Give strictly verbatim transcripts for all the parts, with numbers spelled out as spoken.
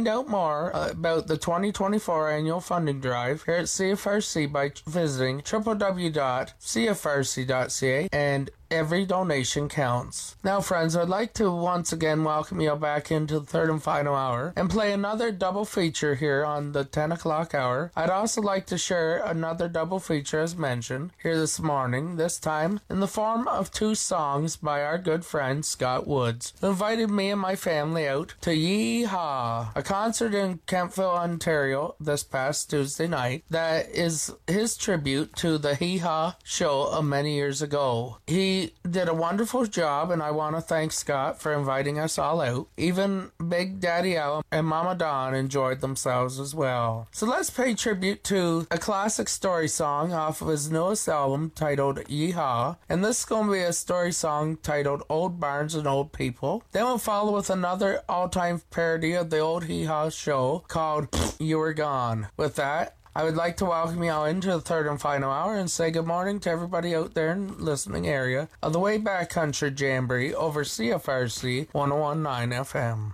find out more about the twenty twenty-four annual funding drive here at C F R C by visiting w w w dot c f r c dot c a, and every donation counts. Now, friends, I'd like to once again welcome you back into the third and final hour and play another double feature here on the ten o'clock hour. I'd also like to share another double feature as mentioned here this morning, this time in the form of two songs by our good friend Scott Woods, who invited me and my family out to Yee-Haw, a concert in Kentville, Ontario this past Tuesday night that is his tribute to the Hee-Haw show of many years ago. He He did a wonderful job, and I want to thank Scott for inviting us all out. Even Big Daddy Al and Mama Dawn enjoyed themselves as well. So let's pay tribute to a classic story song off of his newest album titled Yee-Haw, and this is going to be a story song titled Old Barns and Old People. Then we'll follow with another all-time parody of the old Hee-Haw show called You Were Gone. With that, I would like to welcome you all into the third and final hour and say good morning to everybody out there in the listening area of the Way Back Country Jamboree over C F R C one oh one point nine F M.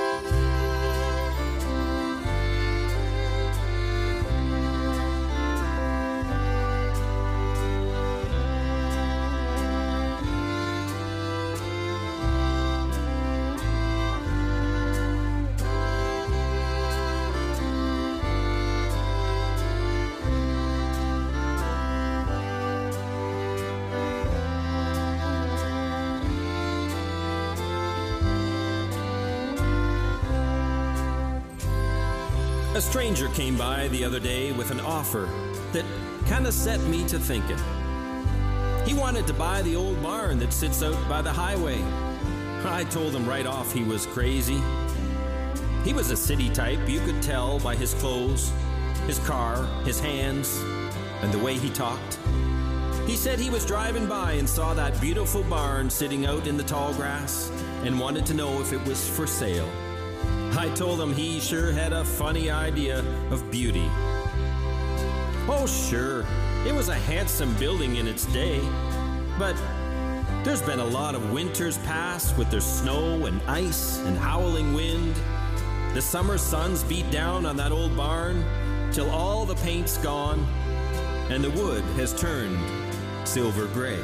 A stranger came by the other day with an offer that kind of set me to thinking. He wanted to buy the old barn that sits out by the highway. I told him right off he was crazy. He was a city type, you could tell by his clothes, his car, his hands, and the way he talked. He said he was driving by and saw that beautiful barn sitting out in the tall grass and wanted to know if it was for sale. I told him he sure had a funny idea of beauty. Oh, sure, it was a handsome building in its day, but there's been a lot of winters past with their snow and ice and howling wind. The summer suns beat down on that old barn till all the paint's gone and the wood has turned silver gray.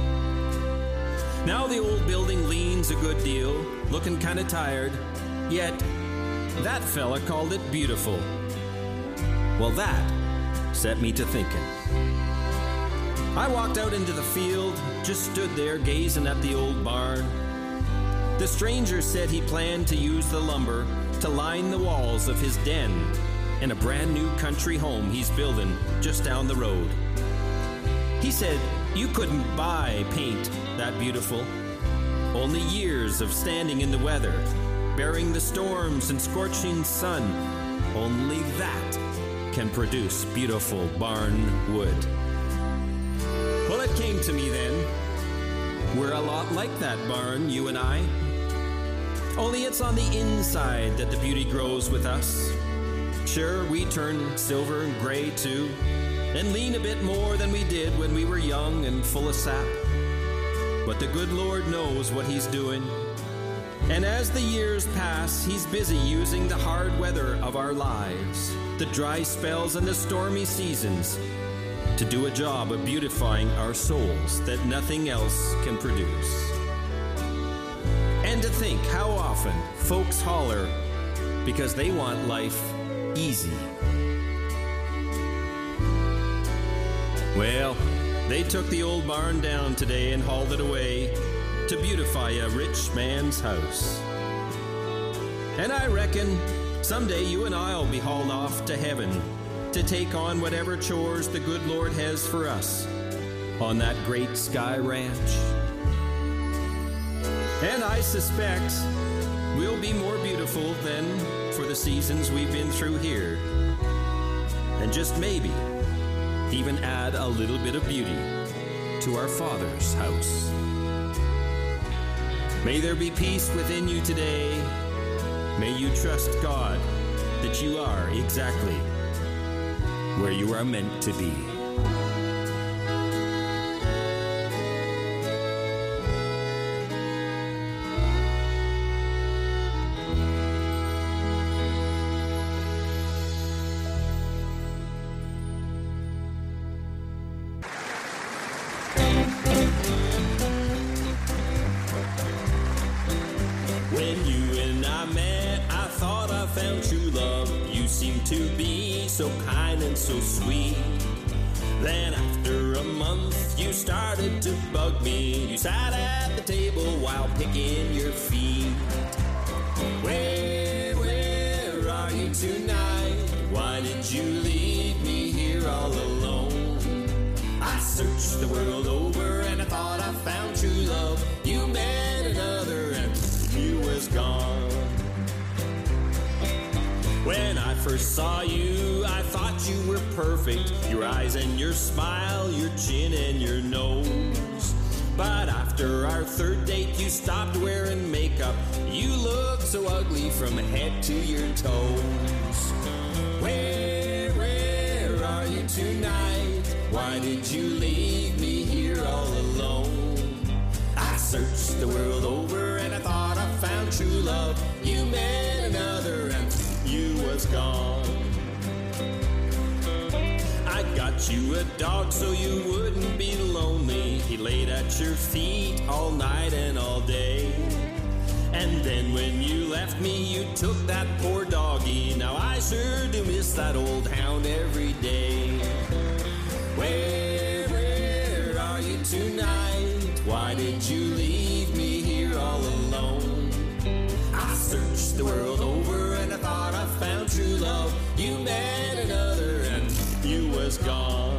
Now the old building leans a good deal, looking kind of tired, yet that fella called it beautiful. Well, that set me to thinking. I walked out into the field, just stood there gazing at the old barn. The stranger said he planned to use the lumber to line the walls of his den in a brand new country home he's building just down the road. He said you couldn't buy paint that beautiful. Only years of standing in the weather, bearing the storms and scorching sun, only that can produce beautiful barn wood. Well, it came to me then, we're a lot like that barn, you and I. Only it's on the inside that the beauty grows with us. Sure, we turn silver and gray too, and lean a bit more than we did when we were young and full of sap. But the good Lord knows what he's doing. And as the years pass, he's busy using the hard weather of our lives, the dry spells and the stormy seasons, to do a job of beautifying our souls that nothing else can produce. And to think how often folks holler because they want life easy. Well, they took the old barn down today and hauled it away to beautify a rich man's house. And I reckon someday you and I'll be hauled off to heaven to take on whatever chores the good Lord has for us on that great sky ranch. And I suspect we'll be more beautiful than for the seasons we've been through here. And just maybe even add a little bit of beauty to our Father's house. May there be peace within you today. May you trust God that you are exactly where you are meant to be. love. You seem to be so kind and so sweet. Then after a month you started to bug me. You sat at the table while picking your feet. Where, where are you tonight? Why did you leave me here all alone? I searched the world over and I thought I found true love. You met another and you was gone. When I first saw you, I thought you were perfect. Your eyes and your smile, your chin and your nose. But after our third date, you stopped wearing makeup. You look so ugly from head to your toes. Where, where are you tonight? Why did you leave me here all alone? I searched the world over and I thought I found true love. You met another and you was gone. I got you a dog so you wouldn't be lonely. He laid at your feet all night and all day. And then when you left me, you took that poor doggy. Now I sure do miss that old hound every day. Where, where are you tonight? Why did you leave me here all alone? I searched the world over and I thought I found true love. You met another and you was gone.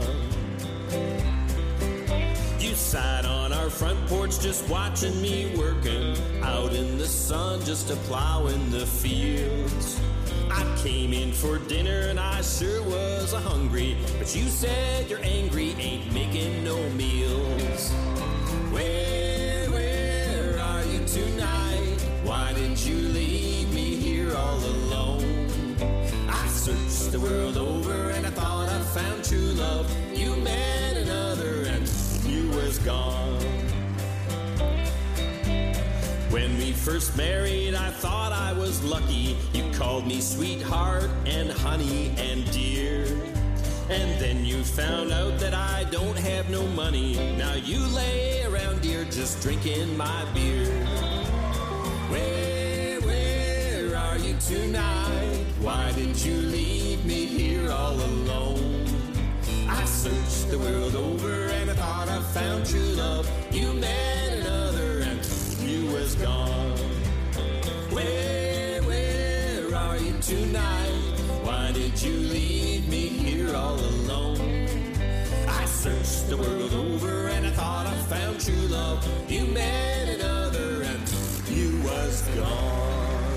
You sat on our front porch just watching me working, out in the sun just a plowing the fields. I came in for dinner and I sure was a hungry, but you said you're angry, ain't making no meals. Where, where are you tonight? Why did you leave me here all alone? I searched the world over and I thought I found true love. You met another and you was gone. When we first married, I thought I was lucky. You called me sweetheart and honey and dear. And then you found out that I don't have no money. Now you lay around here just drinking my beer. Where, where are you tonight? Why did you leave me here all alone? I searched the world over and I thought I found true love. You met another and you was gone. Where, where are you tonight? Why did you leave me here all alone? I searched the world over and I thought I found true love. You met another and you was gone.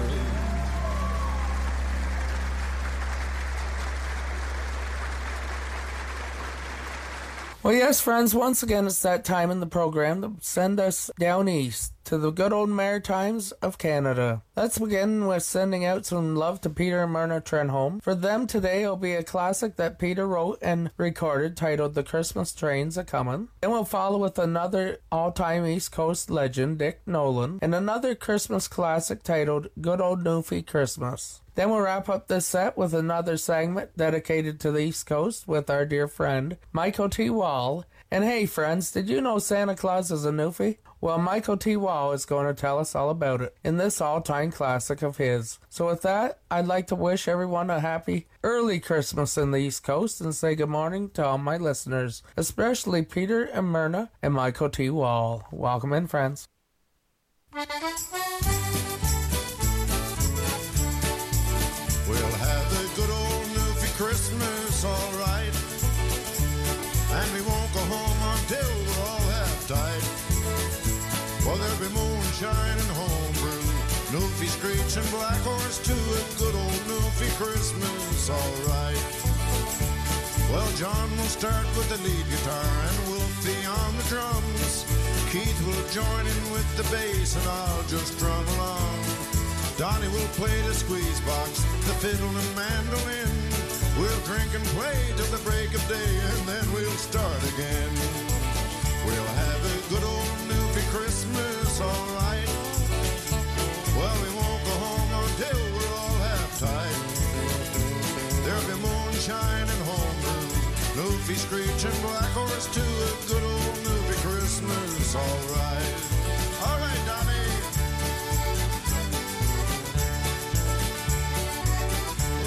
Well, yes, friends, once again, it's that time in the program to send us down east to the good old Maritimes of Canada. Let's begin with sending out some love to Peter and Myrna Trenholm. For them today, it'll be a classic that Peter wrote and recorded titled The Christmas Train's A-Comin'. Then we'll follow with another all-time East Coast legend, Dick Nolan, and another Christmas classic titled Good Old Newfie Christmas. Then we'll wrap up this set with another segment dedicated to the East Coast with our dear friend, Michael T. Wall. And hey, friends, did you know Santa Claus is a Newfie? Well, Michael T. Wall is going to tell us all about it in this all-time classic of his. So with that, I'd like to wish everyone a happy early Christmas in the East Coast and say good morning to all my listeners, especially Peter and Myrna and Michael T. Wall. Welcome in, friends. We'll have the good old Newfie Christmas, all right. And we won't go home until we're all half-tight. Well, there'll be moonshine and homebrew, Newfie screech and black horse too. A good old Newfie Christmas, all right. Well, John will start with the lead guitar and Wolfie on the drums. Keith will join in with the bass and I'll just drum along. Donnie will play the squeeze box, the fiddle and mandolin. We'll drink and play till the break of day and then we'll start again. We'll have a good old Newfie Christmas, all right. Well, we won't go home until we're all half-tight. There'll be moonshine and homebrew, Newfie screech and black horse too. A good old Newfie Christmas, all right. All right, Donnie.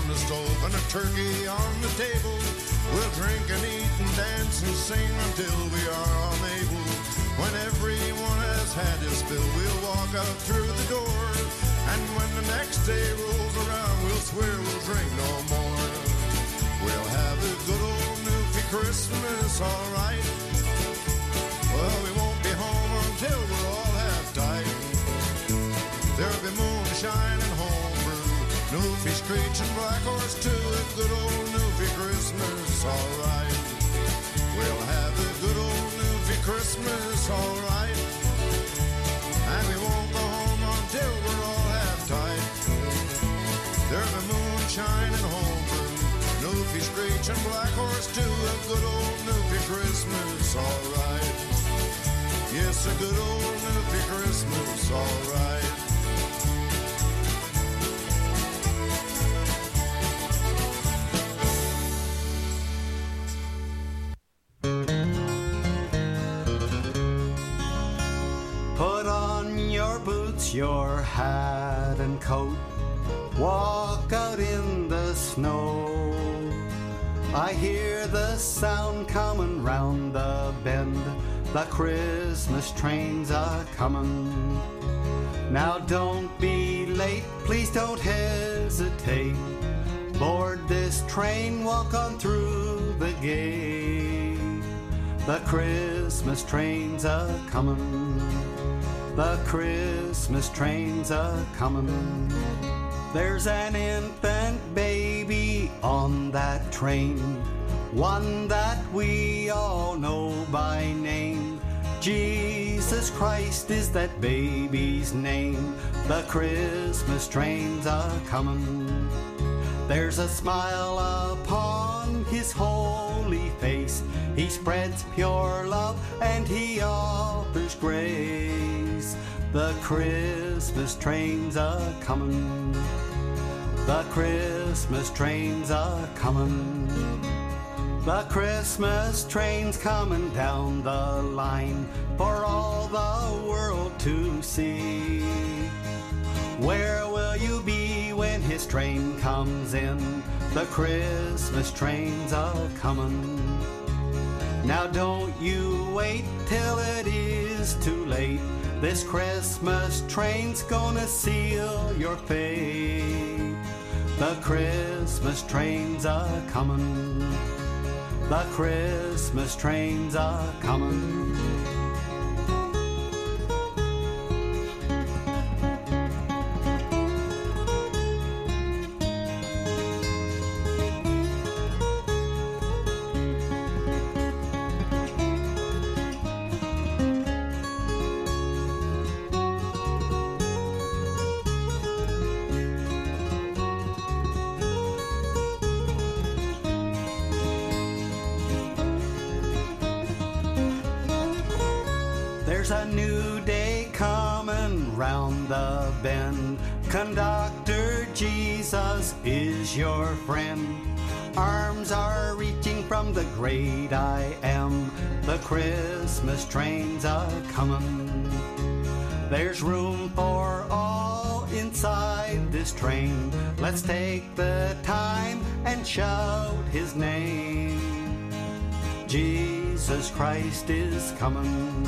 on the stove and a turkey on the table. We'll drink and eat and dance and sing until we are unable. When everyone has had his fill, we'll walk out through the door. And when the next day rolls around, we'll swear we'll drink no more. We'll have a good old Newfie Christmas, alright. Well, we won't be home until we're all half-tight. There'll be moonshine and homebrew, Newfie Screech and Black Horse too. A good old Newfie Christmas, alright. We'll have a good old Newfie Christmas, alright. And we won't go home until we're all half-tight. There'll be moonshine and homebrew, Newfie Screech and Black Horse too. A good old Newfie Christmas, alright. Yes, a good old Newfie Christmas, alright. Put on your boots, your hat and coat, walk out in the snow. I hear the sound coming round the bend, the Christmas train's a-comin'. Now don't be late, please don't hesitate. Board this train, walk on through the gate. The Christmas train's a-comin'. The Christmas train's a-comin'. There's an infant baby on that train, one that we all know by name. Jesus Christ is that baby's name. The Christmas train's a-comin'. There's a smile upon his holy face. He spreads pure love and he offers grace. The Christmas train's a-comin'. The Christmas train's a-comin'. The Christmas train's coming down the line for all the world to see. Where will you be when his train comes in? The Christmas train's a-comin'. Now don't you wait till it is too late. This Christmas train's gonna seal your fate. The Christmas train's a-comin'. The Christmas train's a-comin'. There's a new day coming round the bend. Conductor, Jesus is your friend. Arms are reaching from the great I Am. The Christmas train's a-comin'. There's room for all inside this train. Let's take the time and shout his name. Jesus Christ is comin'.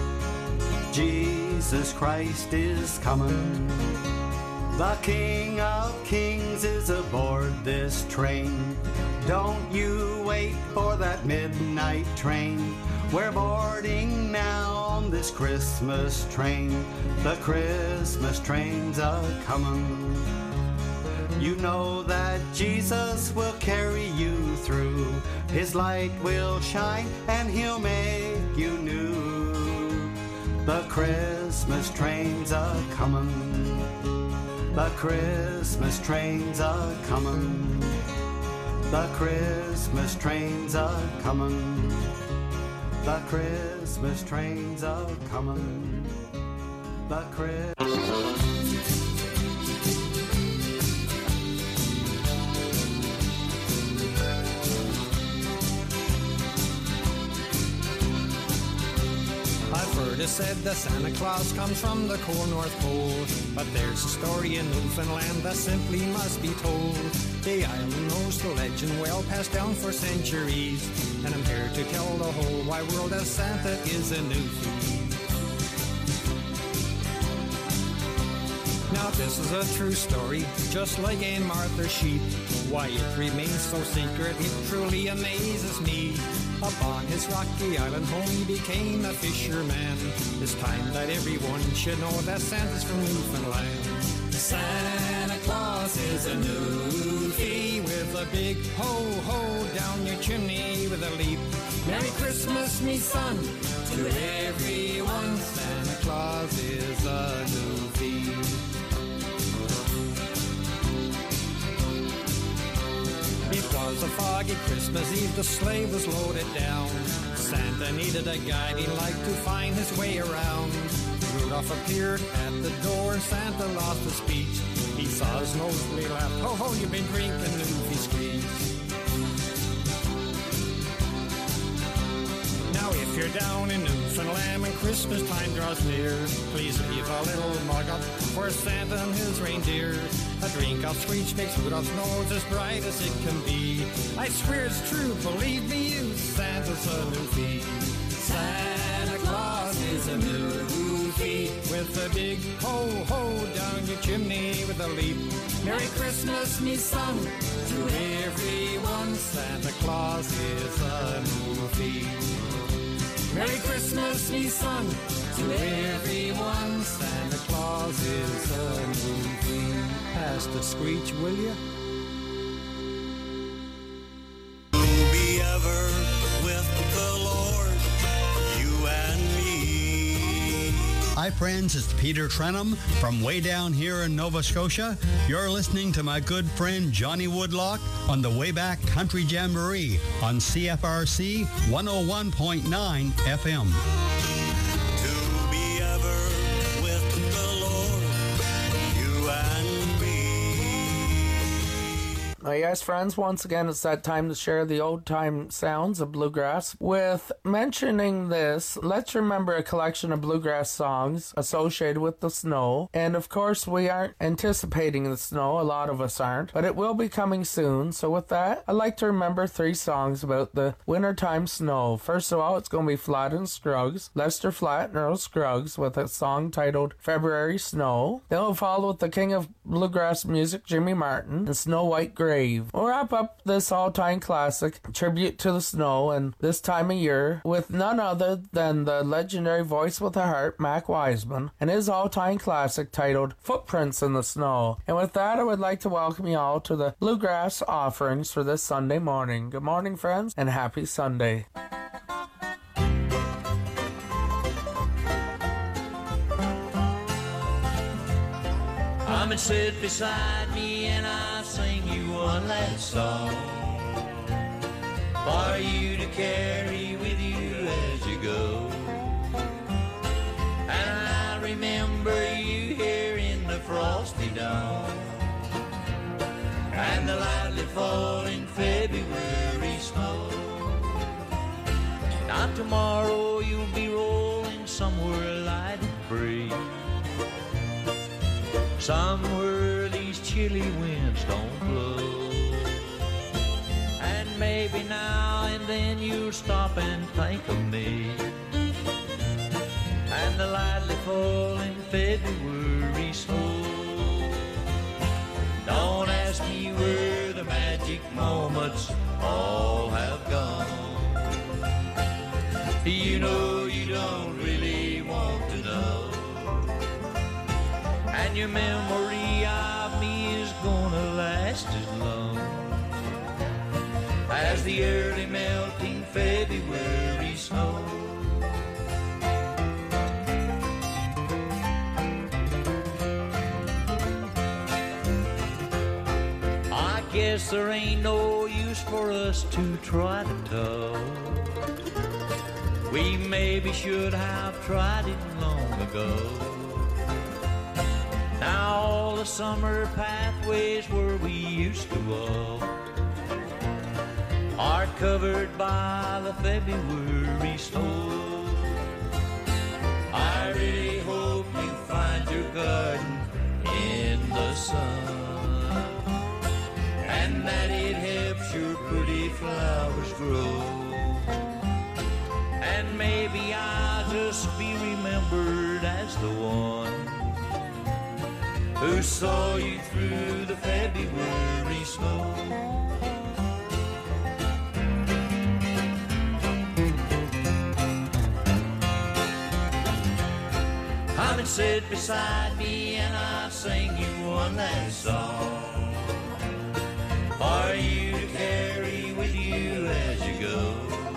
Jesus Christ is comin'. The King of Kings is aboard this train. Don't you wait for that midnight train. We're boarding now on this Christmas train. The Christmas train's a-comin'. You know that Jesus will carry you through. His light will shine and he'll make you new. The Christmas train's a-comin'. The Christmas train's a-comin'. The Christmas train's a-comin'. The Christmas train's a-comin'. The Christmas... is said that Santa Claus comes from the cold North Pole, but there's a story in Newfoundland that simply must be told. The island knows the legend well passed down for centuries, and I'm here to tell the whole wide world that Santa is a Newfie. Now this is a true story, just like Aunt Martha's sheep. Why it remains so secret, it truly amazes me. Upon his rocky island home he became a fisherman. It's time that everyone should know that Santa's from Newfoundland. Santa Claus is a Newfie with a big ho-ho down your chimney with a leap. Merry Christmas, me son, to everyone. Santa Claus is a Newfie. It was a foggy Christmas Eve, the sleigh was loaded down. Santa needed a guiding light to find his way around. Rudolph appeared at the door and Santa lost his speech. He saw his nose and he laughed, ho ho, you've been drinking Newfie Screech. Now if you're down in Newfoundland when Christmas time draws near, please leave a little mug up for Santa and his reindeer. A drink of Screech makes Rudolph's nose as bright as it can be. I swear it's true, believe me you, Santa's a Newfie. Santa Claus is a Newfie with a big ho-ho down your chimney with a leap. Merry Christmas, me son, to everyone. Santa Claus is a Newfie. Merry Christmas, me son, to everyone. Santa Claus is a Newfie. Pass the Screech, will ya? We'll be ever with the Lord, you and me. Hi friends, it's Peter Trenum from way down here in Nova Scotia. You're listening to my good friend Johnny Woodlock on the Wayback Country Jamboree on C F R C one oh one point nine F M. To be ever with the Lord, you and me. Uh, yes, friends, once again, it's that time to share the old-time sounds of bluegrass. With mentioning this, let's remember a collection of bluegrass songs associated with the snow. And, of course, we aren't anticipating the snow. A lot of us aren't. But it will be coming soon. So with that, I'd like to remember three songs about the wintertime snow. First of all, it's going to be Flatt and Scruggs, Lester Flatt and Earl Scruggs, with a song titled February Snow. Then we'll follow with the king of bluegrass music, Jimmy Martin, and Snow White Grave. We'll wrap up this all-time classic, tribute to the snow and this time of year, with none other than the legendary voice with a heart, Mac Wiseman, and his all-time classic titled Footprints in the Snow. And with that, I would like to welcome you all to the Bluegrass offerings for this Sunday morning. Good morning, friends, and happy Sunday. Come and sit beside me and I'll sing you one last song for you to carry with you as you go. And I remember you here in the frosty dawn and the lightly falling February snow. Now tomorrow you'll be rolling somewhere light and free, somewhere these chilly winds don't blow. And maybe now and then you'll stop and think of me and the lightly falling February snow. Don't ask me where the magic moments all have gone. You know you don't really want to know. And your memory of me is gonna last as long as the early melting February snow. I guess there ain't no use for us to try to talk. We maybe should have tried it long ago. Now all the summer pathways where we used to walk are covered by the February snow. garden in the sun, and that it helps your pretty flowers grow. And maybe I'll just be remembered as the one who saw you through the February snow. Come and sit beside me and I'll sing you one last song for you to carry with you as you go.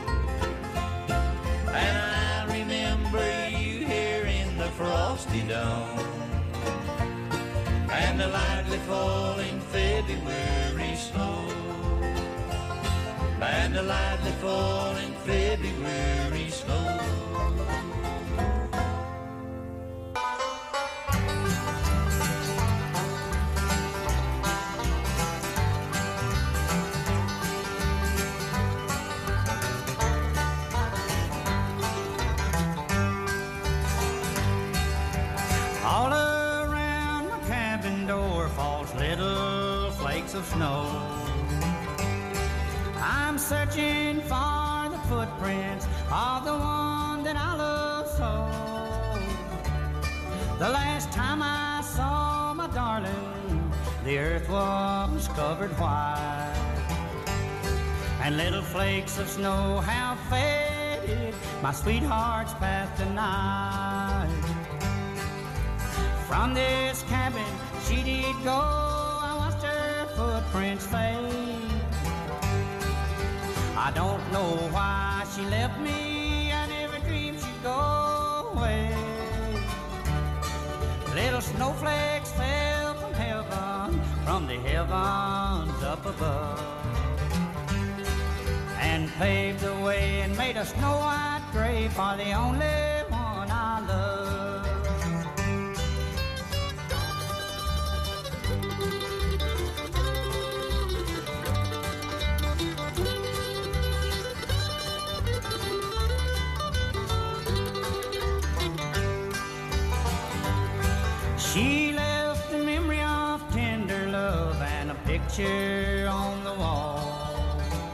And I'll remember you here in the frosty dawn and the lightly falling February snow, and the lightly falling February snow. All around my cabin door falls little flakes of snow. I'm searching for the footprints of the one that I love so. The last time I saw my darling, the earth was covered white, and little flakes of snow have faded my sweetheart's path tonight. From this cabin she did go, I watched her footprints fade. I don't know why she left me, I never dreamed she'd go away. Little snowflakes fell from heaven, from the heavens up above, and paved the way and made a snow-white grave for the only one I love. She left a memory of tender love and a picture on the wall.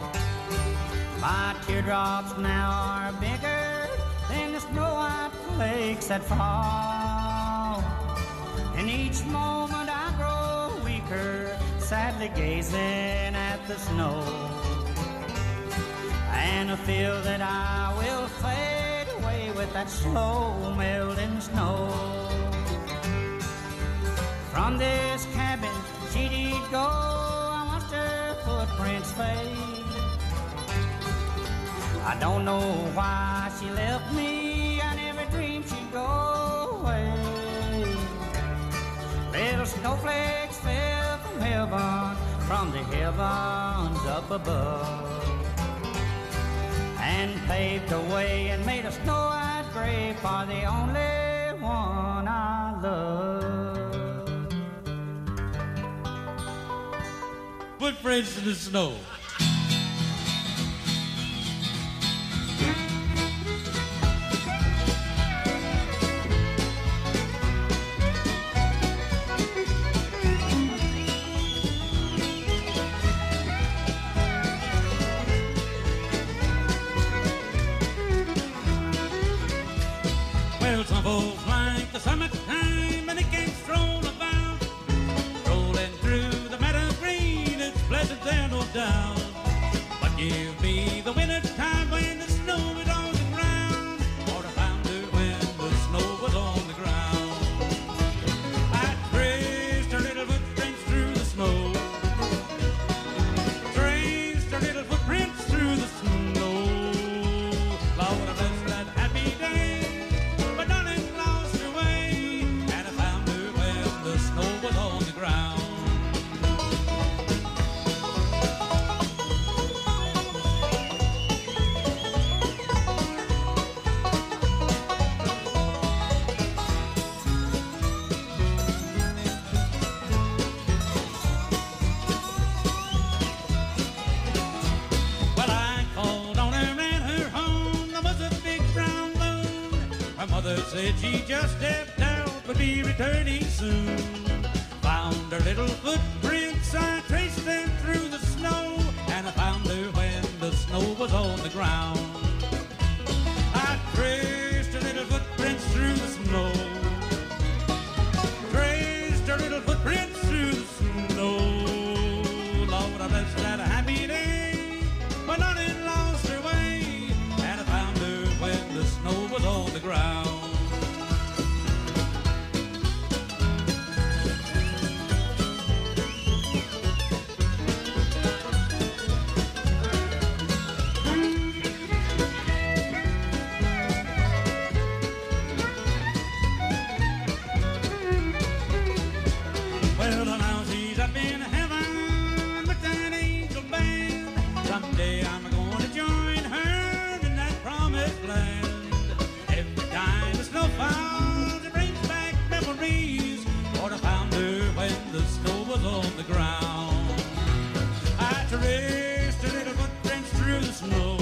My teardrops now are bigger than the snow-white flakes that fall. And each moment I grow weaker, sadly gazing at the snow, and I feel that I will fade away with that slow melting snow. From this cabin she did go, I watched her footprints fade. I don't know why she left me, I never dreamed she'd go away. Little snowflakes fell from heaven, from the heavens up above, and paved the way and made a snow-white grave for the only one I love. Footprints in the snow. Well, some folks like the summertime and it can stroll about, rolling through the meadow green, it's pleasant there, no doubt. But give me the winter time when the snow is on the ground, or the founder when the snow was on the ground. I traced her little footprints through the snow, traced her little footprints through the snow. Lord, I bless that happy day. Mother said she just stepped out would be returning soon. Found her little footprints, I traced them through the snow, and I found her when the snow was on the ground. I traced her little footprints through the snow, traced her little footprints through the snow. Lord, I bless that happy day when Darling lost her way, and I found her when the snow was on the ground. On the ground, I traced her little footprints through the snow,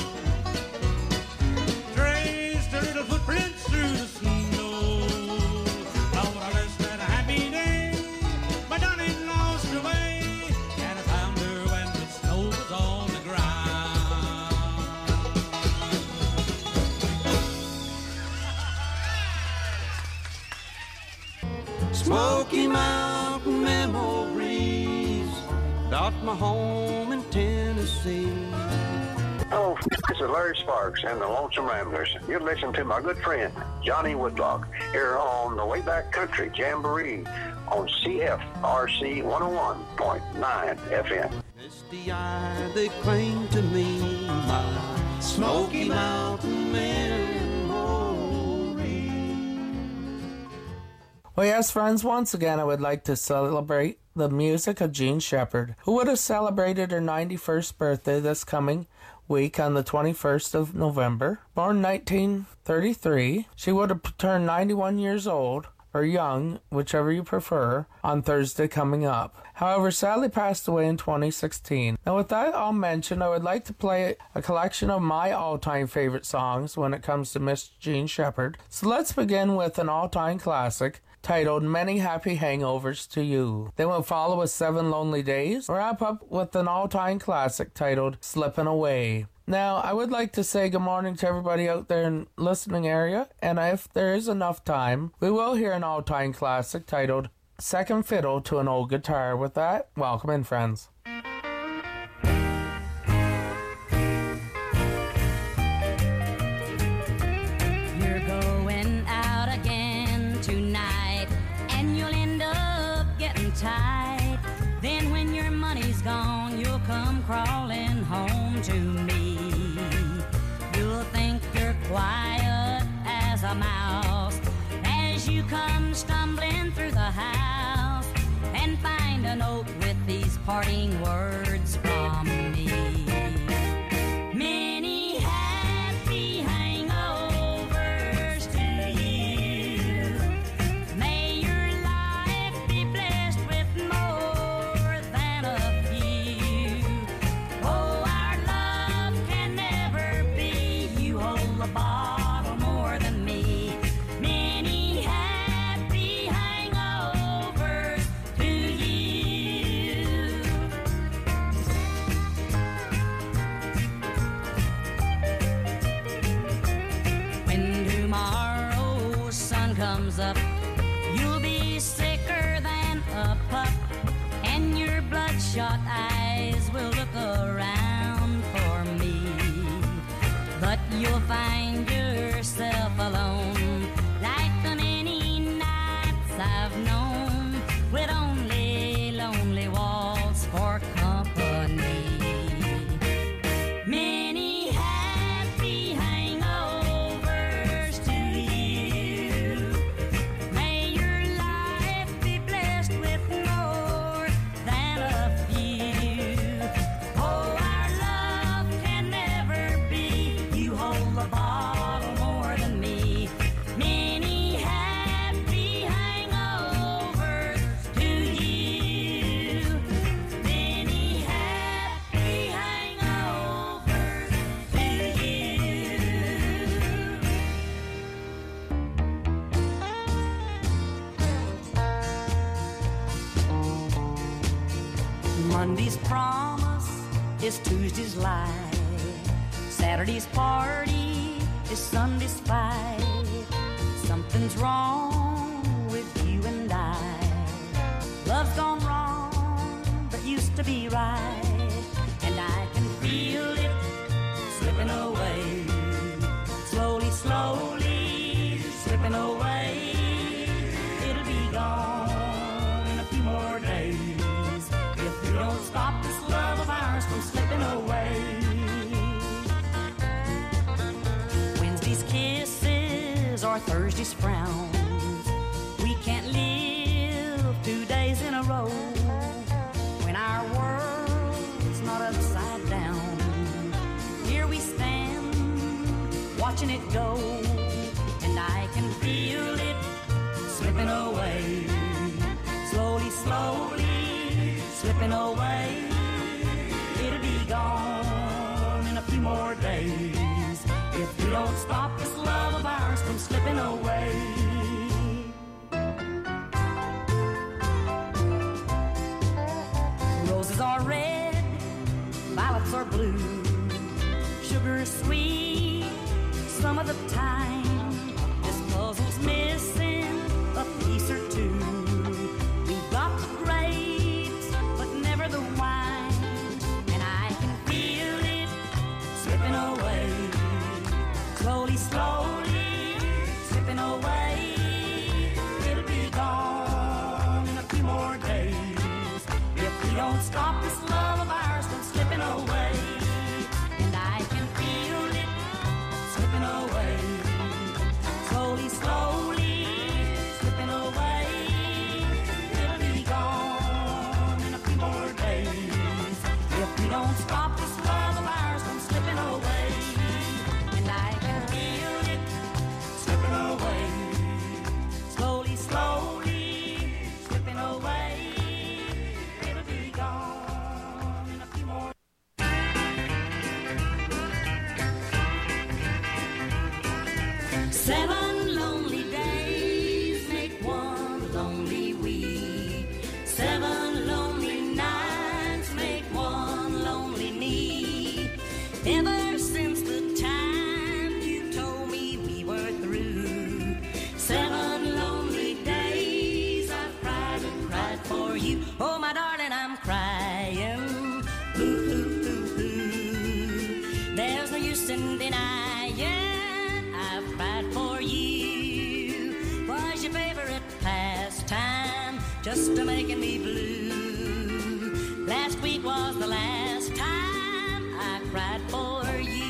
traced her little footprints through the snow. Lord, I bless that happy day my darling lost her way, and I found her when the snow was on the ground. Smoky Mountain memories about my home in Tennessee. Hello, this is Larry Sparks and the Lonesome Ramblers. You're listening to my good friend, Johnny Woodlock, here on the Wayback Country Jamboree on C F R C one oh one point nine F M. Misty eye, they cling to me, my Smoky Mountain memories. Well, yes, friends, once again, I would like to celebrate the music of Jean Shepherd, who would have celebrated her ninety-first birthday this coming week on the twenty-first of November. Born nineteen thirty-three, she would have turned ninety-one years old, or young, whichever you prefer, on Thursday coming up. However, sadly passed away in twenty sixteen. Now, with that all mentioned, I would like to play a collection of my all-time favorite songs when it comes to Miss Jean Shepherd. So let's begin with an all-time classic titled Many Happy Hangovers to You. Then we'll follow with Seven Lonely Days, wrap up with an all-time classic titled Slippin' Away. Now, I would like to say good morning to everybody out there in the listening area, and if there is enough time, we will hear an all-time classic titled Second Fiddle to an Old Guitar. With that, welcome in, friends. Tight. Then when your money's gone, you'll come crawling home to me. You'll think you're quiet as a mouse as you come stumbling through the house and find a note with these parting words from me. Many happy hangovers to you. May your life be blessed with more than a few. Oh, our love can never be. You hold the bottle more than me. Many happy hangovers to you. When tomorrow's sun comes up, you'll be sicker than a pup, and your bloodshot eyes will look around for me. But you'll find yourself alone, like the many nights I've known, with only lonely walls for company. Many happy hangovers to you. May your life be blessed with more than a few. Monday's promise is Tuesday's lie. Saturday's party is Sunday's fight. Something's wrong with you and I. Love's gone wrong, but used to be right. And I can feel it slipping away. Slowly, slowly slipping away. It'll be gone in a few more days if we don't stop this love of ours from slipping away. Wednesday's kisses or Thursday's frowns. We can't live two days in a row when our world's not upside down. Here we stand, watching it go, and I can feel it slipping away. Slowly, slowly slipping away. It'll be gone in a few more days if we don't stop this love of ours from slipping away. Roses are red, violets are blue. Sugar is sweet some of the time. This puzzle's missing a piece or two. We've got the grapes, but never the wine. And I can feel it slipping away. Slowly, slowly slipping away. It'll be gone in a few more days if we don't stop this love of ours from slipping away. And I can feel it slipping away. Slowly, slowly slipping away. It'll be gone in a few more days if we don't stop this love of ours from slipping away. And I can feel it slipping away. Slowly, slowly slipping away. It'll be gone in a few more. Seven lonely days make one lonely week. Seven lonely nights make one lonely need. Ever since the time you told me we were through. Seven lonely days I've cried and cried for you. Oh, my darling, I'm crying. Ooh, ooh, ooh, ooh. There's no use in denying I've cried for you. Was your favorite pastime just to making me blue? Last week was the last time I cried for you.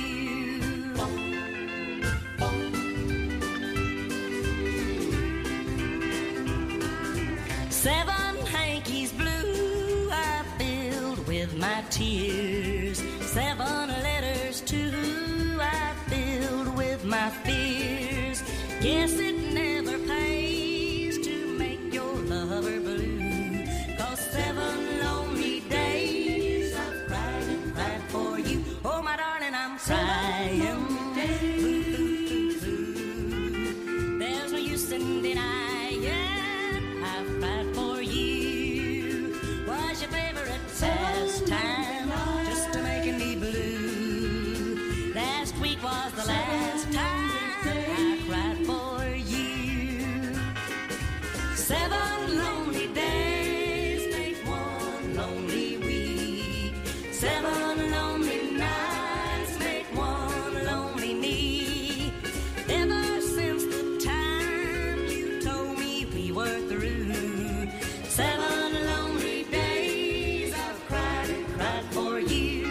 Seven hankies blue I filled with my tears. Seven letters too I filled with my fears. Guess it never pays to make your lover blue. 'Cause seven lonely days I've cried and cried for you. Oh, my darling, I'm crying. Ooh, ooh, ooh. There's no use in denying I've cried for you. Was your favorite pastime just to making me blue? Last week was the last time I cried for you. Seven lonely days make one lonely week. Seven lonely nights make one lonely me. Ever since the time you told me we were through. Seven lonely days I've cried and cried for you.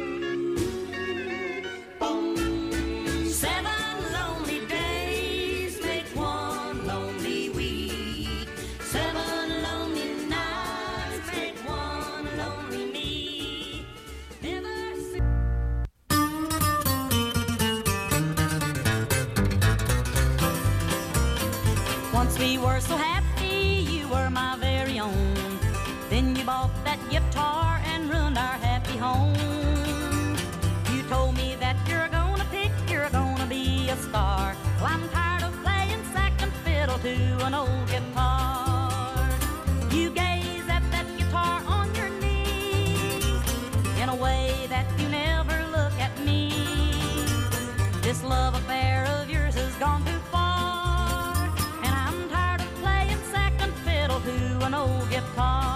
Seven lonely days make one lonely week. Seven lonely nights make one lonely me. Ever since once we were so happy, you were my very own. Then you bought that guitar and ruined our happy home. You told me that you're gonna pick, you're gonna be a star. Well, I'm tired of playing second fiddle to an old guitar. You gaze at that guitar on your knee. This love affair of yours has gone too far, and I'm tired of playing second fiddle to an old guitar.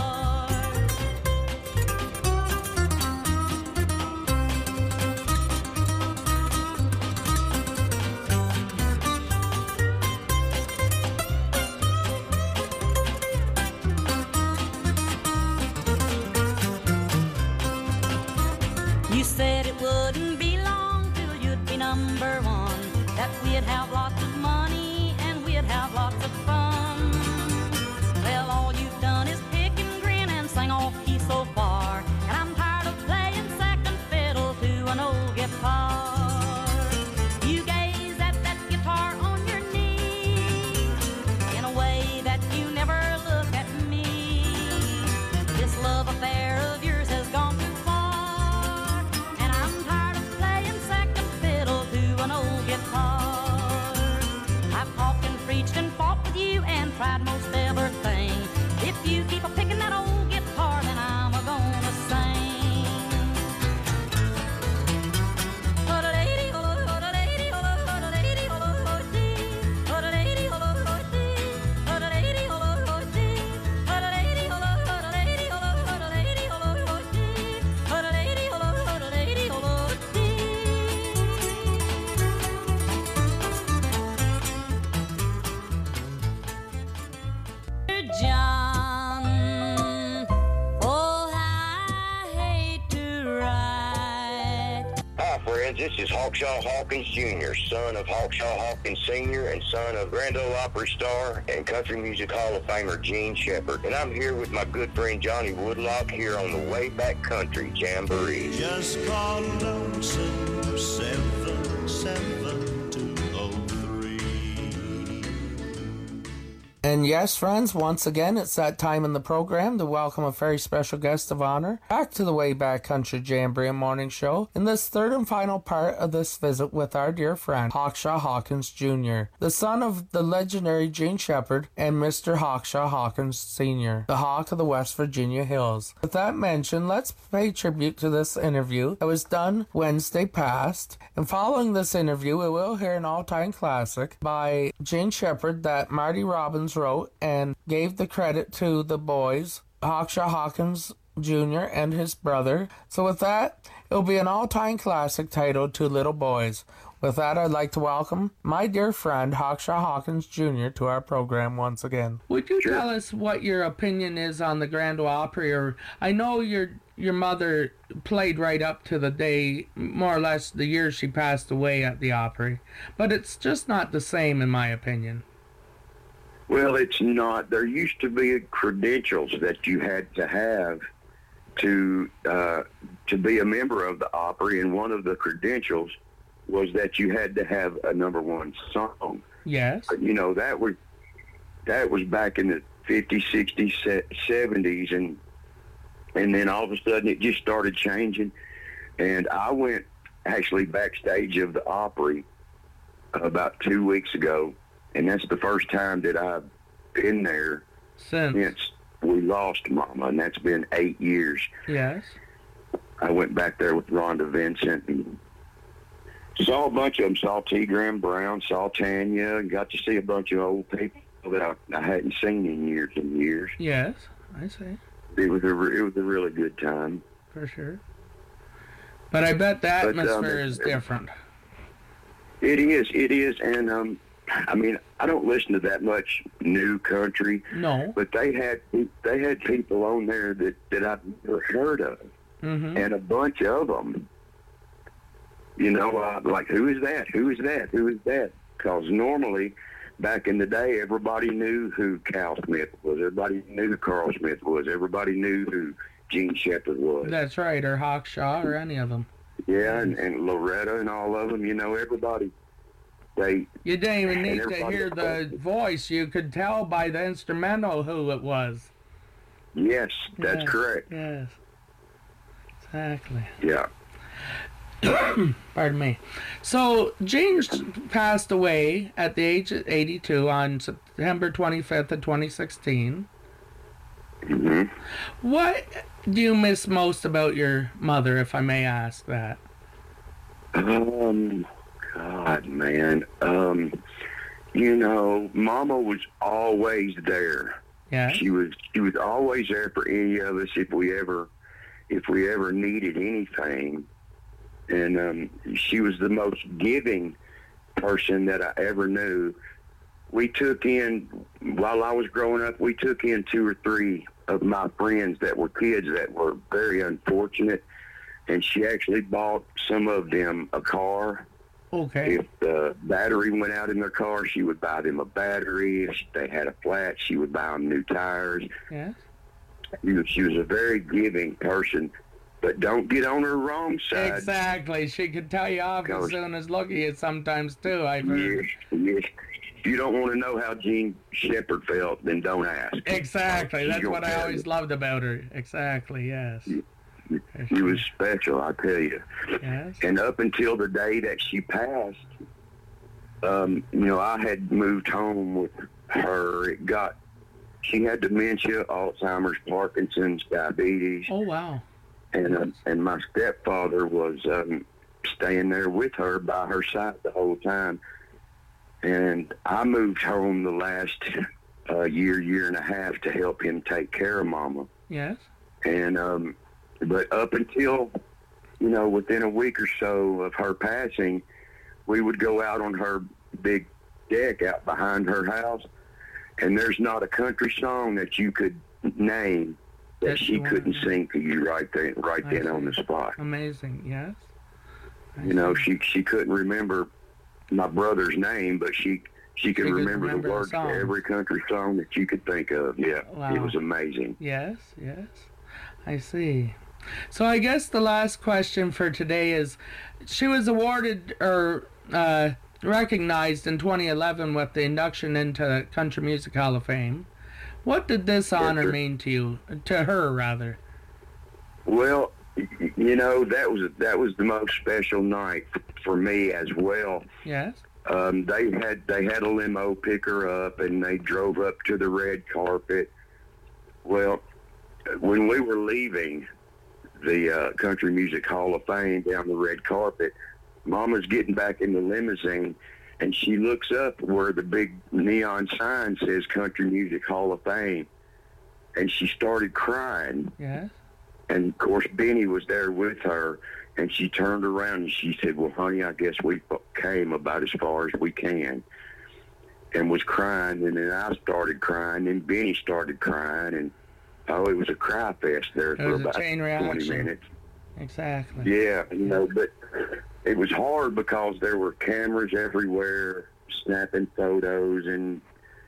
You said it wouldn't be long till you'd be number one, that we'd have lots of money and we'd have lots of fun. Well, all you've done is pick and grin and sing off key so far, and I'm tired of playing second fiddle to an old guitar. You gaze at that guitar on your knee in a way that you never look at me. This love affair of yours has gone too far, and I'm tired of playing second fiddle to an old guitar. I've talked and preached and fought with you and tried most everything. If you keep a picking that old guitar, then I'm a gonna sing. John, oh, I hate to write. Hi, friends. This is Hawkshaw Hawkins Junior, son of Hawkshaw Hawkins Senior and son of Grand Ole Opry star and Country Music Hall of Famer Gene Shepard. And I'm here with my good friend Johnny Woodlock here on the Way Back Country Jamboree. Just call lonesome seven seven two oh three. And yes, friends, once again, it's that time in the program to welcome a very special guest of honor back to the Way Back Country Jamboree Morning Show in this third and final part of this visit with our dear friend, Hawkshaw Hawkins Junior, the son of the legendary Gene Shepard and Mister Hawkshaw Hawkins Senior, the Hawk of the West Virginia Hills. With that mentioned, let's pay tribute to this interview that was done Wednesday past. And following this interview, we will hear an all-time classic by Gene Shepard that Marty Robbins wrote and gave the credit to the boys, Hawkshaw Hawkins Junior and his brother. So with that, it'll be an all-time classic titled Two Little Boys. With that, I'd like to welcome my dear friend Hawkshaw Hawkins Junior to our program once again. Would you tell us what your opinion is on the Grand Ole Opry? Or I know your your mother played right up to the day, more or less the year she passed away at the Opry, but it's just not the same in my opinion. Well, it's not. There used to be credentials that you had to have to uh, to be a member of the Opry, and one of the credentials was that you had to have a number one song. Yes. You know, that was that was back in the fifties, sixties, seventies, and and then all of a sudden it just started changing. And I went actually backstage of the Opry about two weeks ago, and that's the first time that I've been there since, since we lost Mama, and that's been eight years. Yes. I went back there with Rhonda Vincent and saw a bunch of them. Saw T. Graham Brown, saw Tanya, and got to see a bunch of old people that I, I hadn't seen in years and years. Yes, I see. It was a it was a really good time. For sure. But I bet the atmosphere but, um, is different. It is, it is, and um, I mean, I don't listen to that much new country. No. But they had they had people on there that, that I've never heard of, mm-hmm. and a bunch of them. You know, uh, like, who is that? Who is that? Who is that? Because normally, back in the day, everybody knew who Cal Smith was. Everybody knew who Carl Smith was. Everybody knew who Gene Shepard was. That's right, or Hawkshaw, or any of them. Yeah, and, and Loretta and all of them. You know, everybody. They. You didn't even need to hear the voice. You could tell by the instrumental who it was. Yes, that's yes, correct. Yes. Exactly. Yeah. Pardon me. So, Gene passed away at the age of eighty-two on September twenty-fifth of twenty sixteen. Mm-hmm. What do you miss most about your mother, if I may ask that? Um, God, man. Um, you know, Mama was always there. Yeah. She was she was always there for any of us if we ever if we ever needed anything. And um, she was the most giving person that I ever knew. We took in, while I was growing up, we took in two or three of my friends that were kids that were very unfortunate, and she actually bought some of them a car. Okay. If the battery went out in their car, she would buy them a battery. If they had a flat, she would buy them new tires. Yes. She was, she was a very giving person, but don't get on her wrong side. Exactly. She could tell you off as soon as looking at sometimes, too, I've heard. Yes, yes. If you don't want to know how Jean Shepherd felt, then don't ask. Exactly. That's She'll what I tell always you. loved about her. Exactly, yes. She was special, I tell you. Yes. And up until the day that she passed, um, you know, I had moved home with her. It got, she had dementia, Alzheimer's, Parkinson's, diabetes. Oh, wow. And uh, and my stepfather was um, staying there with her by her side the whole time. And I moved home the last uh, year, year and a half to help him take care of Mama. Yes. And um, but up until, you know, within a week or so of her passing, we would go out on her big deck out behind her house, and there's not a country song that you could name that That's she the one. couldn't sing to you right there, right I then on see. the spot. Amazing, yes. I You know, see. she she couldn't remember my brother's name, but she she could She could remember, remember the the words to songs. every country song that you could think of. Yeah, Wow. it was amazing. Yes, yes. I see. So I guess the last question for today is, she was awarded or uh, recognized in twenty eleven with the induction into Country Music Hall of Fame. What did this honor sir. mean to you, to her rather? Well, y- you know, that was that was the most special night for me as well. Yes. Um, they had they had a limo pick her up, and they drove up to the red carpet. Well, when we were leaving the uh, Country Music Hall of Fame down the red carpet, Mama's getting back in the limousine, and she looks up where the big neon sign says Country Music Hall of Fame, and she started crying. Yes. And, of course, Benny was there with her, and she turned around and she said, well, honey, I guess we came about as far as we can, and was crying. And then I started crying, and Benny started crying, and, oh, it was a cry fest there It for was a about chain twenty reaction. minutes. Exactly. Yeah, you know, but it was hard because there were cameras everywhere snapping photos, and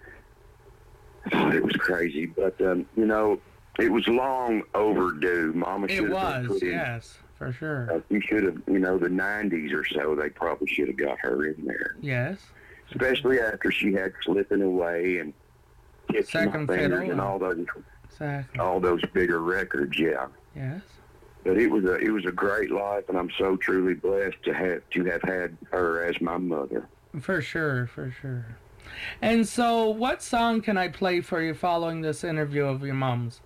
oh, it was crazy. But, um, you know, it was long overdue. Mama should It have been was, put in. yes, for sure. Uh, you should have, you know, the nineties or so, they probably should have got her in there. Yes. Especially after she had Slipping Away and Kiss My Second Fingers Fiddle. and all those, Exactly. all those bigger records, yeah. Yes. But it was a it was a great life, and I'm so truly blessed to have to have had her as my mother. For sure, for sure. And so, what song can I play for you following this interview of your mom's?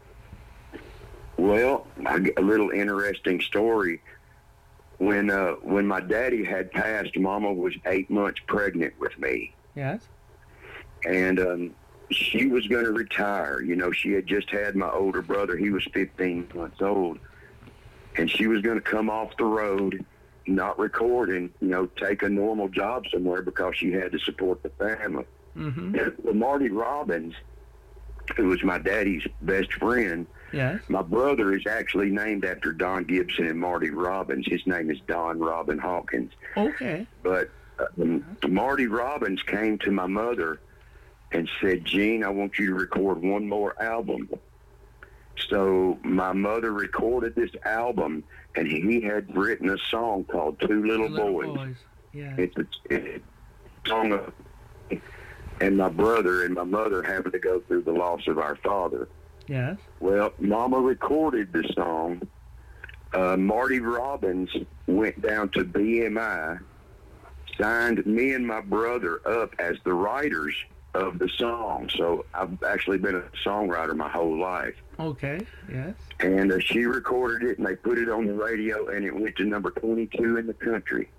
Well, I get a little interesting story. When uh, when my daddy had passed, Mama was eight months pregnant with me, Yes. and um, she was going to retire. You know, she had just had my older brother. He was fifteen months old, and she was going to come off the road, not recording, you know, take a normal job somewhere because she had to support the family. Mm-hmm. Well, Marty Robbins, who was my daddy's best friend, Yes. my brother is actually named after Don Gibson and Marty Robbins. His name is Don Robin Hawkins. Okay. But um, Marty Robbins came to my mother and said, Gene, I want you to record one more album. So my mother recorded this album, and he had written a song called Two Little, Little Boys. Boys. Yeah. It's a, it's a song of, and my brother and my mother having to go through the loss of our father. Yes. Well, Mama recorded the song. Uh, Marty Robbins went down to B M I, signed me and my brother up as the writers of the song. So I've actually been a songwriter my whole life. Okay. Yes. And uh, she recorded it, and they put it on the radio, and it went to number twenty-two in the country.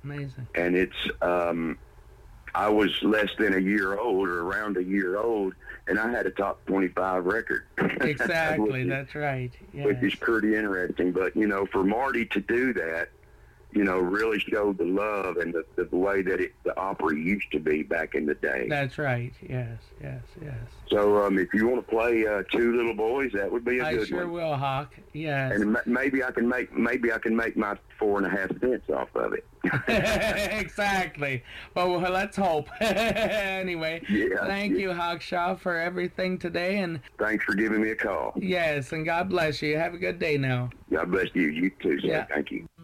Amazing. And it's, um, I was less than a year old, or around a year old, and I had a top twenty-five record. Exactly, which, that's right. Yes. Which is pretty interesting. But, you know, for Marty to do that, you know, really showed the love and the, the way that it, the opera used to be back in the day. That's right. Yes, yes, yes. So um, if you want to play uh, Two Little Boys, that would be a I good sure one. will, Hawk. Yes. And m- maybe I can make maybe I can make my four and a half cents off of it. Exactly. Well, well, let's hope. Anyway, Yeah, thank yeah. you, Hawkshaw, for everything today. And Thanks for giving me a call. yes, and God bless you. Have a good day now. God bless you. You too, sir. Yeah. Thank you.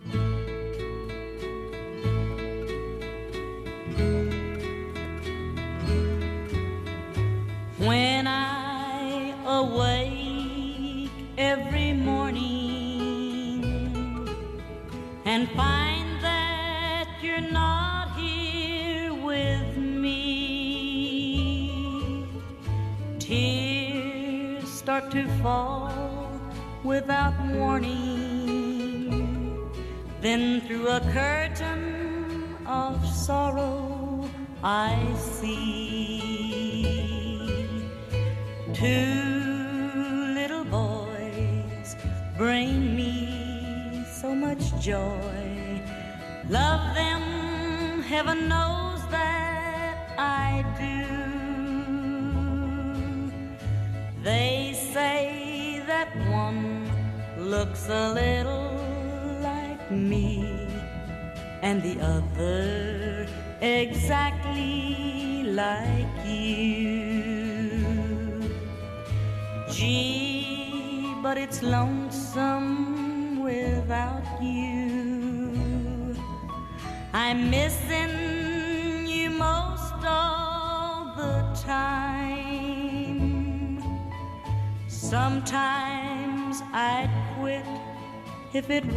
When I awake every morning and find that you're not here with me, tears start to fall without warning. Then through a curtain of sorrow I see two little boys bring me so much joy. Love them, heaven knows that I do. They say that one looks a little like me, and the other exactly like you. Gee, but it's lonesome without you. I'm missing you most all the time. Sometimes I'd quit if it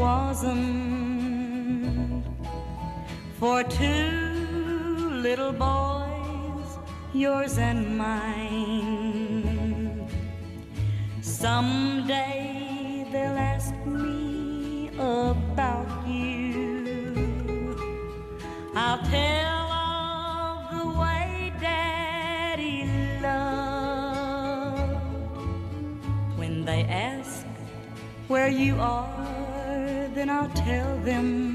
wasn't for two little boys, yours and mine. Someday they'll ask me about you. I'll tell of the way Daddy loved. When they ask where you are, then I'll tell them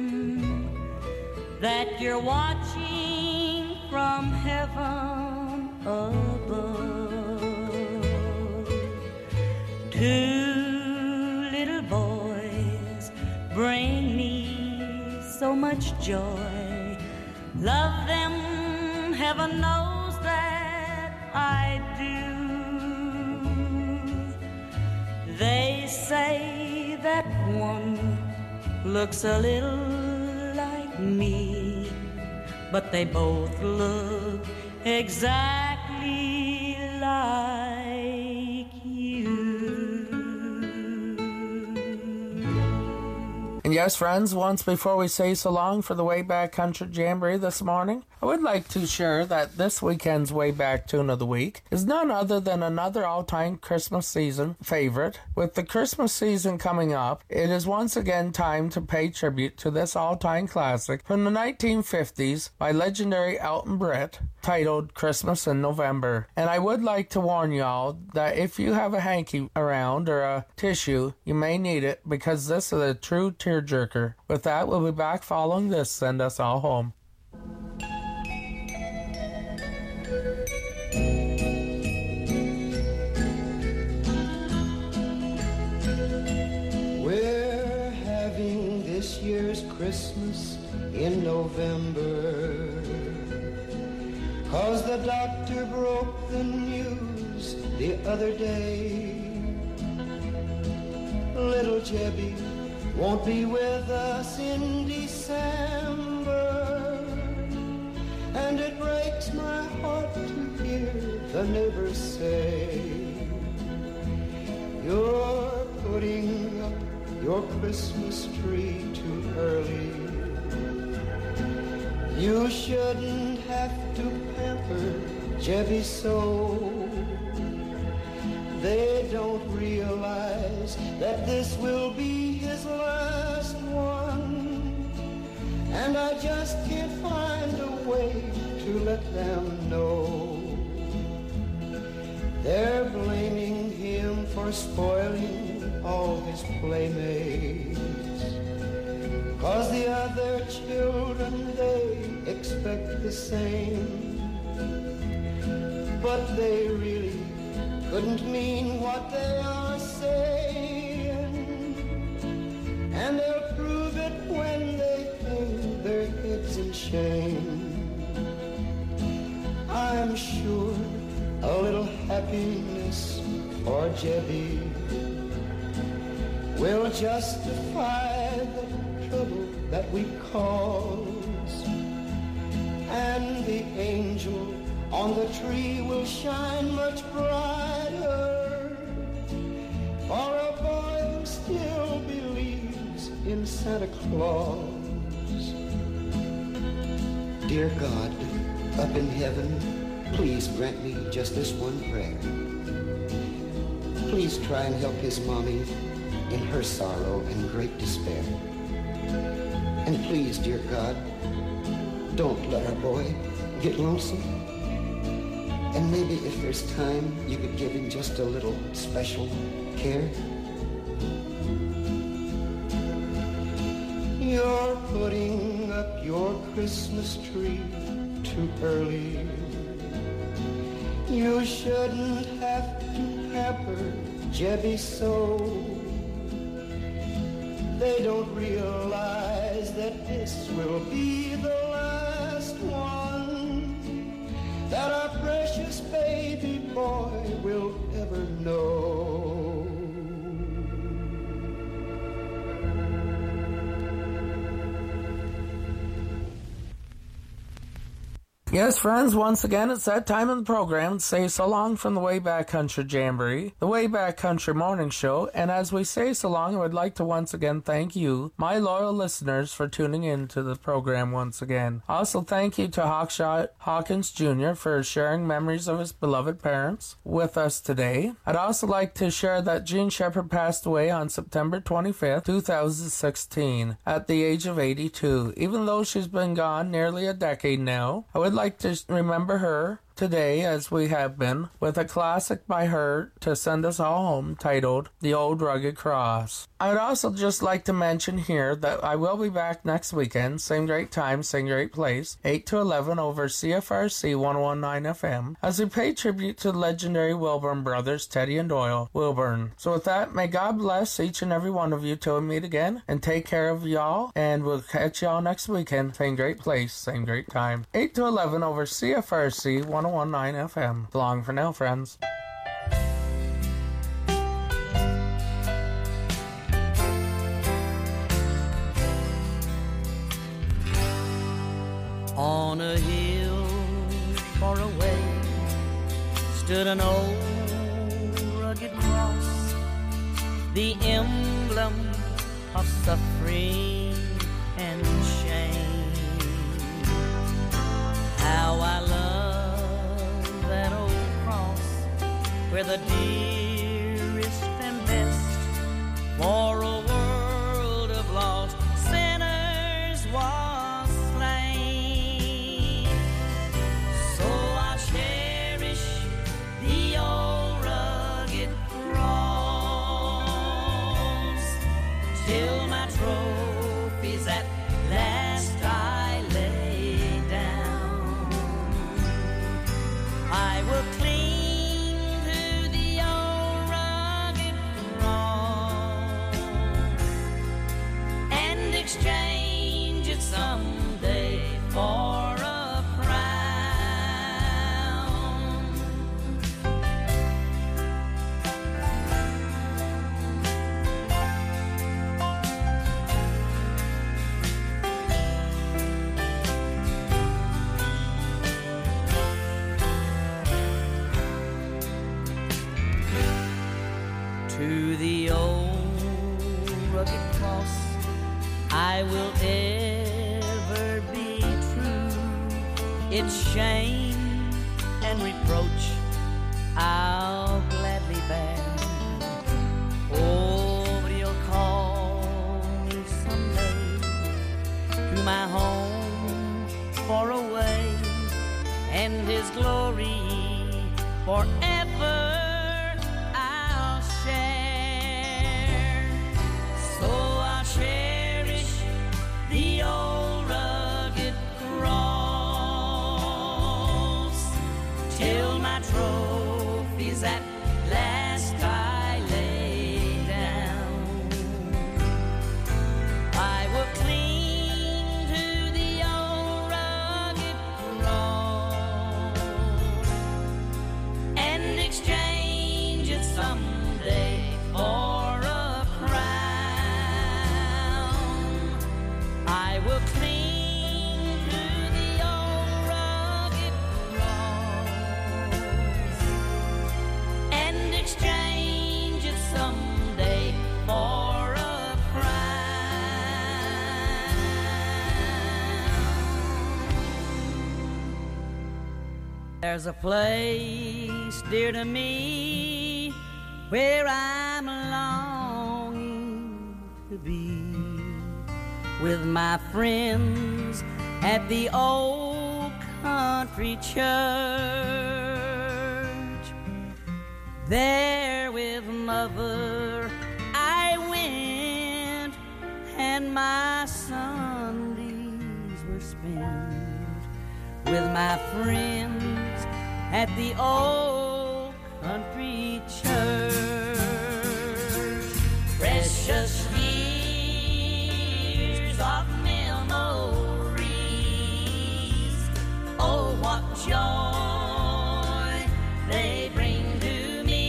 that you're watching from heaven above. Two little boys bring me so much joy. Love them, heaven knows that I do. They say that one looks a little like me, but they both look exactly like you. And yes, friends, once before we say so long for the Wayback Country Jamboree this morning, I would like to share that this weekend's Wayback Tune of the Week is none other than another all-time Christmas season favorite. With the Christmas season coming up, it is once again time to pay tribute to this all-time classic from the nineteen fifties by legendary Elton Britt, titled Christmas in November. And I would like to warn y'all that if you have a hanky around or a tissue, you may need it, because this is a true tearjerker. With that, we'll be back following this. Send us all home. We're having this year's Christmas in November, 'cause the doctor broke the news the other day. Little Jebby won't be with us in December, and it breaks my heart to hear the neighbors say, you're putting up your Christmas tree too early. You shouldn't have to pamper Jebby so. They don't realize that this will be his last one, and and I just can't find a way to let them know. They're blaming him for spoiling all his playmates, 'cause the other children, they expect the same. But they really couldn't mean what they are saying, and they'll prove it when they hang their heads in shame. I'm sure a little happiness for Jebby will justify the trouble that we cause, and the angel on the tree will shine much brighter for a boy who still believes in Santa Claus. Dear God, up in heaven, please grant me just this one prayer. Please try and help his mommy in her sorrow and great despair. And please, dear God, don't let our boy get lonesome. And maybe if there's time, you could give him just a little special care. You're putting up your Christmas tree too early. You shouldn't have to pamper Jebby so. They don't realize that this will be the last one that our precious baby boy will ever know. Yes, friends, once again, it's that time in the program to say so long from the Wayback Country Jamboree, the Wayback Country Morning Show, and as we say so long, I would like to once again thank you, my loyal listeners, for tuning in to the program once again. Also, thank you to Hawkshot Hawkins Junior for sharing memories of his beloved parents with us today. I'd also like to share that Jean Shepherd passed away on September twenty-fifth, two thousand sixteen, at the age of eighty-two. Even though she's been gone nearly a decade now, I would like to remember her today, as we have been, with a classic by her to send us all home titled The Old Rugged Cross. I would also just like to mention here that I will be back next weekend, same great time, same great place, eight to eleven over C F R C one oh one point nine F M, as we pay tribute to the legendary Wilburn brothers, Teddy and Doyle Wilburn. So with that, may God bless each and every one of you till we meet again, and take care of y'all, and we'll catch y'all next weekend, same great place, same great time, eight to eleven over C F R C one oh one point nine F M. So long for now, friends. On a hill far away stood an old rugged cross, the emblem of suffering and shame. How I love that old cross, where the dearest and best for a world of lost sinners was slain. So I cherish the old rugged cross till my trophies at last I lay down. I will cling to the old rugged cross and exchange it someday for a crown. To the old rugged cross I will ever be true. Its shame and reproach I'll gladly bear. Oh, but you'll call me someday to my home far away, and His glory forever I'll share. So I'll cherish the old rugged cross till my trophies at last I lay down. I will cling to the old rugged cross and exchange it someday for a crown. I will cling to the old rugged cross and exchange it someday for a crown. There's a place dear to me where I'm longing to be with my friends at the old country church. There with Mother I went, and my Sundays were spent with my friends at the old country church. Precious years of memories, oh what joy they bring to me.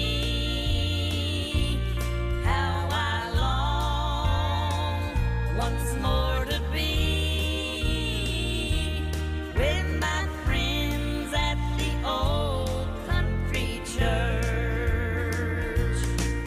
How I long once more to be with my friends at the old country church.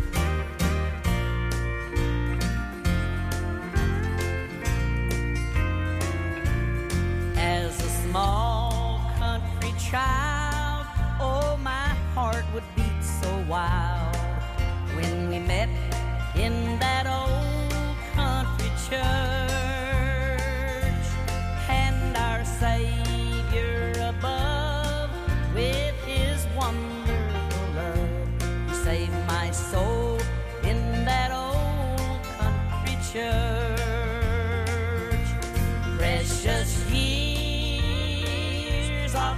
As a small country child, oh my heart would beat so wild when we met in that old country church, and our Savior above with His wonderful love He saved my soul in that old country church. Precious years of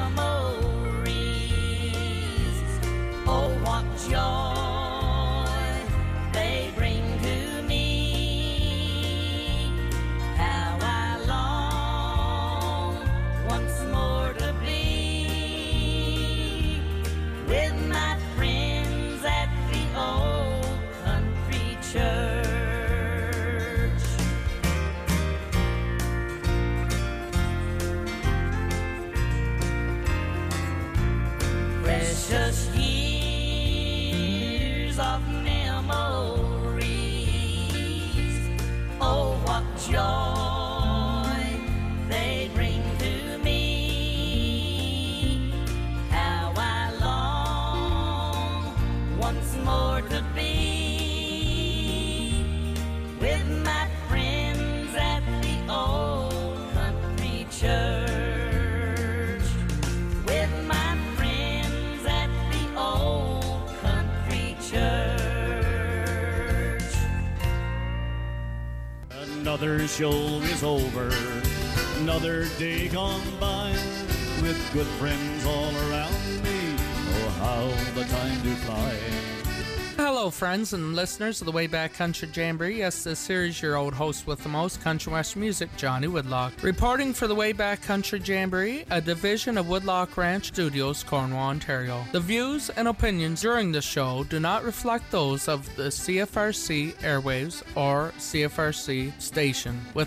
memories, oh what joy they bring to me. How I long once more to be with my friends at the old country church. Precious years of memories, oh what joy they bring to me. How I long once more to be with my friends at the old country church. With my friends at the old country church. Another show is over, another day gone by, with good friends all around me. Oh, how the time do fly. Hello, friends and listeners of the Wayback Country Jamboree. Yes, this here is your old host with the most, country western music, Johnny Woodlock, reporting for the Wayback Country Jamboree, a division of Woodlock Ranch Studios, Cornwall, Ontario. The views and opinions during the show do not reflect those of the C F R C airwaves or C F R C station, with